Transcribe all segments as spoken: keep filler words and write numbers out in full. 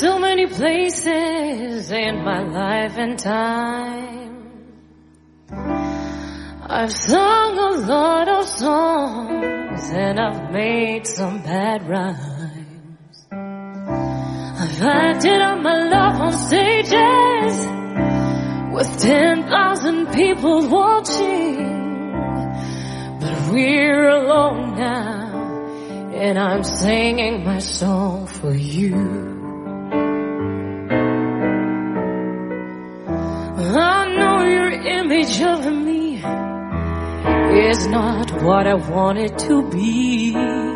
so many places in my life and time. I've sung a lot of songs and I've made some bad rhymes. I've acted out my love on stages with ten thousand people watching. But we're alone now, and I'm singing my song for you. I know your image of me is not what I want it to be.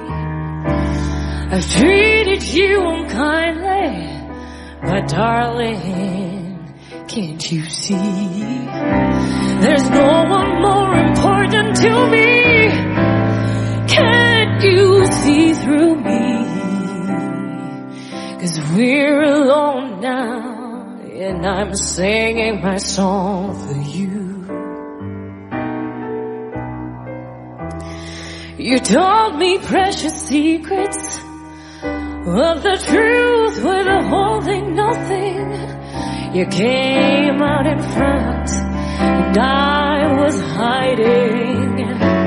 I've treated you unkindly, but darling, can't you see? There's no one more important to me. Can't you see through me? 'Cause we're alone now, and I'm singing my song for you. You told me precious secrets of the truth withholding nothing. You came out in front and I was hiding.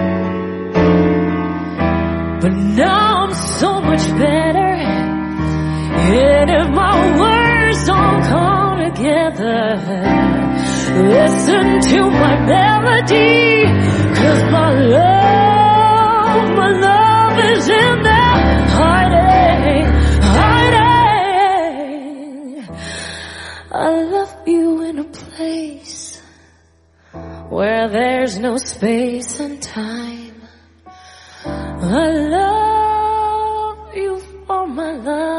But now I'm so much better, and if my words don't come together, listen to my melody, 'cause my love, my love is in there hiding, hiding. I love you in a place where there's no space and time. I love you for my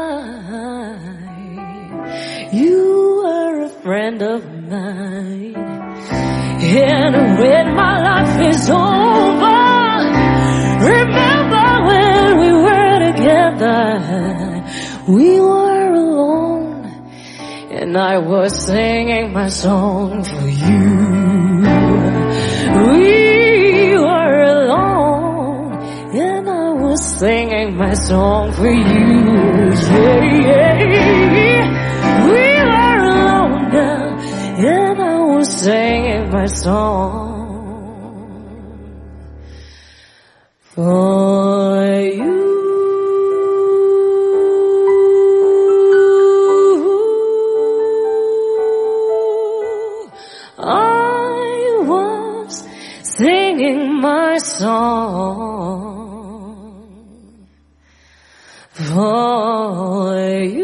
life. You are a friend of mine. And when my life is over, remember when we were together. We were alone, and I was singing my song for you. We were alone, and I was singing my song for you. Yeah, yeah. We were alone now, and I was singing my song for you. I was singing my song for you.